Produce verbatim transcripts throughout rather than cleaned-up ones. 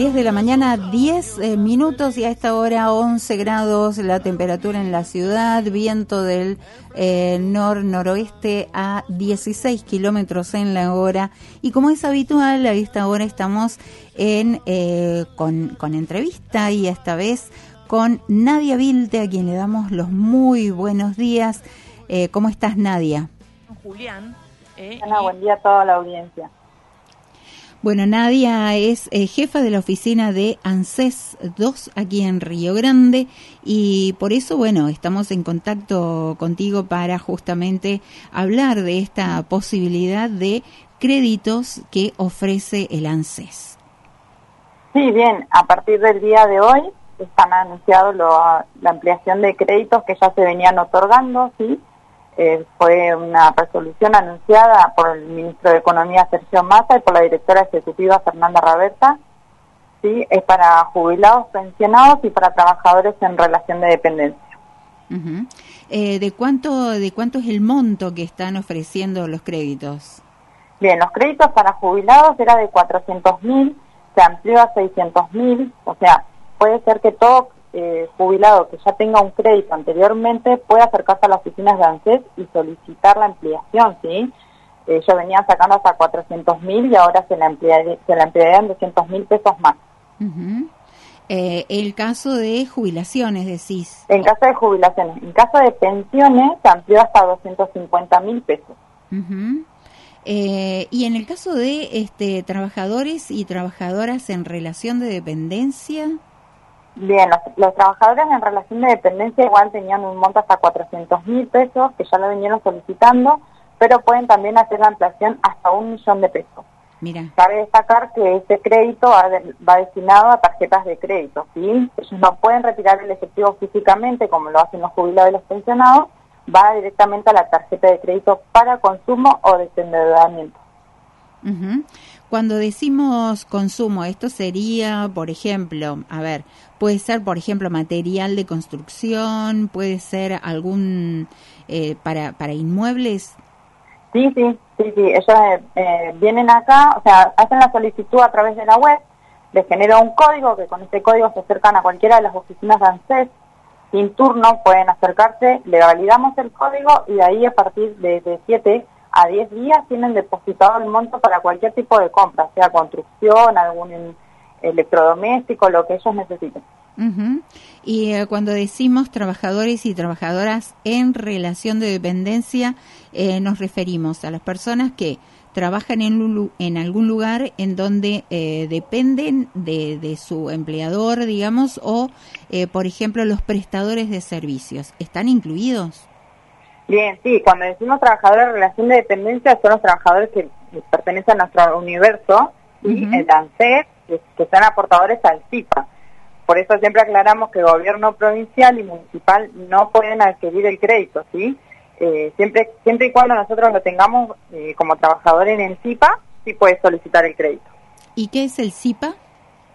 diez de la mañana, diez eh, minutos, y a esta hora once grados la temperatura en la ciudad, viento del eh, nor-noroeste a dieciséis kilómetros en la hora, y como es habitual, a esta hora estamos en eh, con, con entrevista, y esta vez con Nadia Vilte, a quien le damos los muy buenos días. Eh, ¿Cómo estás, Nadia? Julián. Eh, Ana, y... buen día a toda la audiencia. Bueno, Nadia es eh, jefa de la oficina de ANSES dos aquí en Río Grande, y por eso, bueno, estamos en contacto contigo para justamente hablar de esta posibilidad de créditos que ofrece el ANSES. Sí, bien, a partir del día de hoy están anunciados lo, la ampliación de créditos que ya se venían otorgando, ¿sí? Eh, fue una resolución anunciada por el ministro de Economía, Sergio Massa, y por la directora ejecutiva, Fernanda Raberta. Sí, es para jubilados, pensionados y para trabajadores en relación de dependencia. Uh-huh. Eh, ¿de cuánto de cuánto es el monto que están ofreciendo los créditos? Bien, los créditos para jubilados era de cuatrocientos mil, se amplió a seiscientos mil, o sea, puede ser que todo Eh, jubilado que ya tenga un crédito anteriormente puede acercarse a las oficinas de ANSES y solicitar la ampliación, ¿sí? Eh, ellos venían sacando hasta cuatrocientos mil y ahora se la ampliarían, se la ampliarían doscientos mil pesos más. Uh-huh. Eh, el caso de jubilaciones, decís. En caso de jubilaciones. En caso de pensiones se amplió hasta doscientos cincuenta mil pesos. Uh-huh. Eh, y en el caso de este trabajadores y trabajadoras en relación de dependencia... Bien, los, los trabajadores en relación de dependencia igual tenían un monto hasta cuatrocientos mil pesos, que ya lo vinieron solicitando, pero pueden también hacer la ampliación hasta un millón de pesos. Mira. Cabe destacar que este crédito va, de, va destinado a tarjetas de crédito, ¿sí? Ellos no pueden retirar el efectivo físicamente, como lo hacen los jubilados y los pensionados, va directamente a la tarjeta de crédito para consumo o desendeudamiento. Uh-huh. Cuando decimos consumo, esto sería, por ejemplo, a ver, puede ser, por ejemplo, material de construcción, puede ser algún, eh, para para inmuebles. Sí, sí, sí, sí, ellos eh, eh, vienen acá, o sea, hacen la solicitud a través de la web, les genera un código, que con este código se acercan a cualquiera de las oficinas de ANSES, sin turno pueden acercarse, le validamos el código y de ahí a partir de, de siete a diez días tienen depositado el monto para cualquier tipo de compra, sea construcción, algún electrodoméstico, lo que ellos necesiten. Uh-huh. Y eh, cuando decimos trabajadores y trabajadoras en relación de dependencia, eh, nos referimos a las personas que trabajan en, un, en algún lugar en donde eh, dependen de, de su empleador, digamos, o, eh, por ejemplo, los prestadores de servicios. ¿Están incluidos? Bien, sí, cuando decimos trabajadores en relación de dependencia son los trabajadores que pertenecen a nuestro universo, ¿sí? Uh-huh. El ANSES, que, que son aportadores al C I P A. Por eso siempre aclaramos que el gobierno provincial y municipal no pueden adquirir el crédito, ¿sí? Eh, siempre siempre y cuando nosotros lo tengamos eh, como trabajador en el C I P A, sí puede solicitar el crédito. ¿Y qué es el C I P A?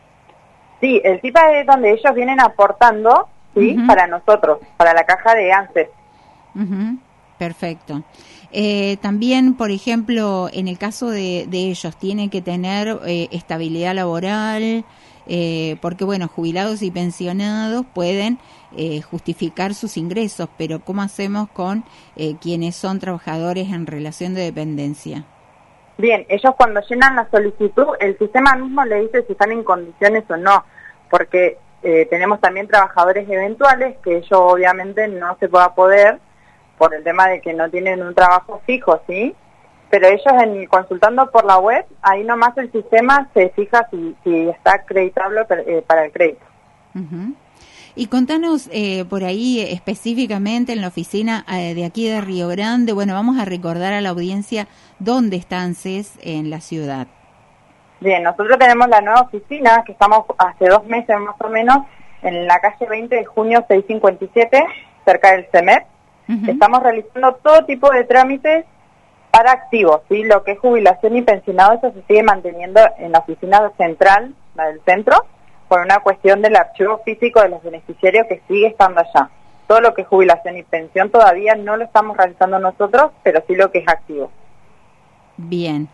Sí, el C I P A es donde ellos vienen aportando, ¿sí? Uh-huh. Para nosotros, para la caja de ANSES. Uh-huh. Perfecto. Eh, también, por ejemplo, en el caso de, de ellos, tienen que tener eh, estabilidad laboral, eh, porque, bueno, jubilados y pensionados pueden eh, justificar sus ingresos, pero ¿cómo hacemos con eh, quienes son trabajadores en relación de dependencia? Bien, ellos cuando llenan la solicitud, el sistema mismo le dice si están en condiciones o no, porque eh, tenemos también trabajadores eventuales que ellos obviamente no se pueda poder, por el tema de que no tienen un trabajo fijo, ¿sí? Pero ellos en, consultando por la web, ahí nomás el sistema se fija si, si está acreditable eh, para el crédito. Uh-huh. Y contanos eh, por ahí específicamente en la oficina eh, de aquí de Río Grande, bueno, vamos a recordar a la audiencia dónde está ANSES en la ciudad. Bien, nosotros tenemos la nueva oficina, que estamos hace dos meses más o menos, en la calle veinte de junio seiscientos cincuenta y siete, cerca del C E M E P. Uh-huh. Estamos realizando todo tipo de trámites para activos, ¿sí? Lo que es jubilación y pensionado, eso se sigue manteniendo en la oficina central, la del centro, por una cuestión del archivo físico de los beneficiarios que sigue estando allá. Todo lo que es jubilación y pensión todavía no lo estamos realizando nosotros, pero sí lo que es activo. Bien.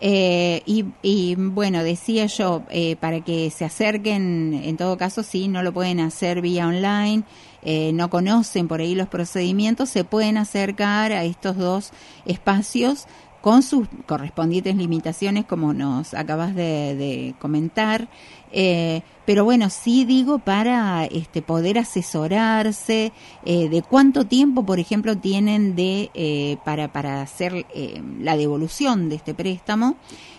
Eh, y, y bueno, decía yo, eh, para que se acerquen, en todo caso, si no lo pueden hacer vía online, eh, no conocen por ahí los procedimientos, se pueden acercar a estos dos espacios con sus correspondientes limitaciones, como nos acabas de, de comentar, eh, pero bueno, sí digo para este, poder asesorarse, eh, de cuánto tiempo, por ejemplo, tienen de eh, para para hacer eh, la devolución de este préstamo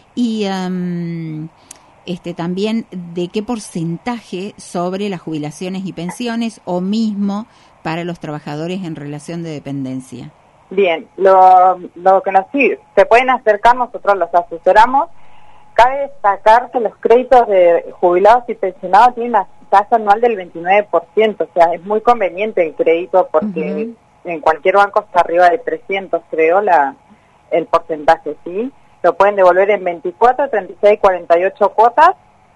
y um, este también de qué porcentaje sobre las jubilaciones y pensiones o mismo para los trabajadores en relación de dependencia. Bien, lo, lo que nos sí, se pueden acercar, nosotros los asesoramos. Cabe destacar que los créditos de jubilados y pensionados tienen una tasa anual del veintinueve por ciento, o sea, es muy conveniente el crédito porque uh-huh. en cualquier banco está arriba de trescientos, creo, la el porcentaje, ¿sí? Lo pueden devolver en veinticuatro, treinta y seis, cuarenta y ocho cuotas,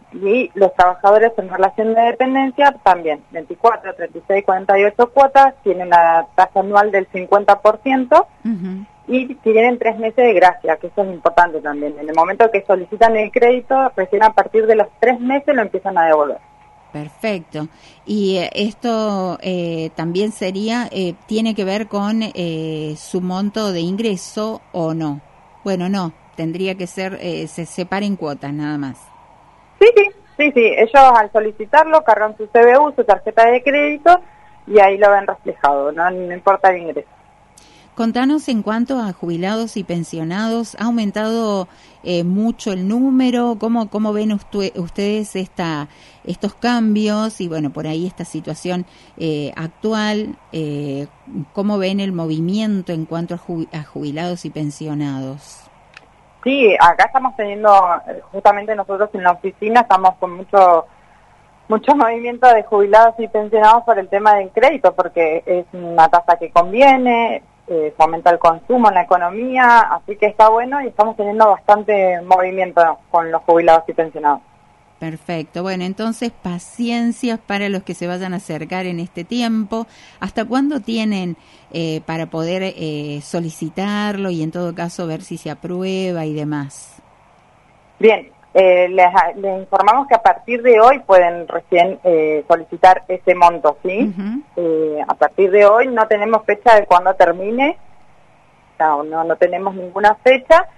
y los trabajadores en relación de dependencia también, veinticuatro, treinta y seis, cuarenta y ocho cuotas, tienen una tasa anual del cincuenta por ciento uh-huh. y tienen tres meses de gracia, que eso es importante también. En el momento que solicitan el crédito, recién a partir de los tres meses lo empiezan a devolver. Perfecto. Y eh, esto eh, también sería, eh, tiene que ver con eh, su monto de ingreso o no. Bueno, no, tendría que ser, eh, se separa en cuotas nada más. Sí, sí, sí, sí. Ellos al solicitarlo cargan su C B U, su tarjeta de crédito y ahí lo ven reflejado, no, no importa el ingreso. Contanos en cuanto a jubilados y pensionados, ¿ha aumentado eh, mucho el número? ¿Cómo, cómo ven usted, ustedes esta, estos cambios y bueno, por ahí esta situación eh, actual? Eh, ¿Cómo ven el movimiento en cuanto a, ju- a jubilados y pensionados? Sí, acá estamos teniendo, justamente nosotros en la oficina estamos con mucho mucho movimiento de jubilados y pensionados por el tema del crédito, porque es una tasa que conviene, eh, fomenta el consumo en la economía, así que está bueno y estamos teniendo bastante movimiento con los jubilados y pensionados. Perfecto. Bueno, entonces paciencia para los que se vayan a acercar en este tiempo. ¿Hasta cuándo tienen eh, para poder eh, solicitarlo y en todo caso ver si se aprueba y demás? Bien, eh, les, les informamos que a partir de hoy pueden recién eh, solicitar ese monto, ¿sí? Uh-huh. Eh, a partir de hoy no tenemos fecha de cuándo termine, no, no, no tenemos ninguna fecha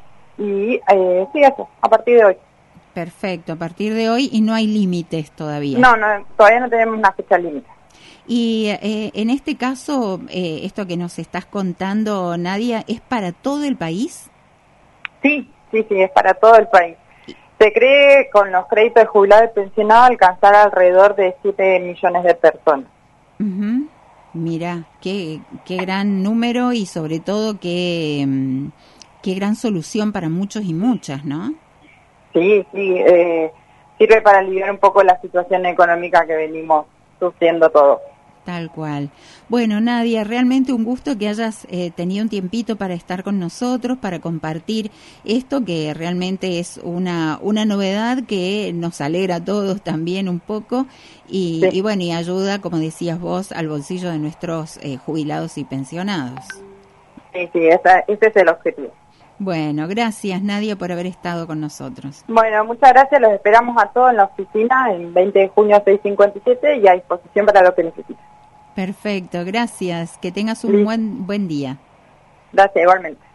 y eh, sí, eso, a partir de hoy. Perfecto, a partir de hoy y no hay límites todavía. No, no, todavía no tenemos una fecha límite. Y eh, en este caso, eh, esto que nos estás contando, Nadia, ¿es para todo el país? Sí, sí, sí, es para todo el país. Se cree con los créditos de jubilado y pensionado alcanzar alrededor de siete millones de personas. Uh-huh. Mira, qué, qué gran número y sobre todo qué, qué gran solución para muchos y muchas, ¿no? Sí, sí, eh, sirve para aliviar un poco la situación económica que venimos sufriendo todos. Tal cual. Bueno, Nadia, realmente un gusto que hayas eh, tenido un tiempito para estar con nosotros, para compartir esto que realmente es una una novedad que nos alegra a todos también un poco y, sí. y bueno, y ayuda, como decías vos, al bolsillo de nuestros eh, jubilados y pensionados. Sí, sí, esa, ese es el objetivo. Bueno, gracias Nadia por haber estado con nosotros. Bueno, muchas gracias, los esperamos a todos en la oficina el veinte de junio seis cincuenta y siete y a disposición para lo que necesiten. Perfecto, gracias, que tengas un sí. buen buen día. Gracias, igualmente.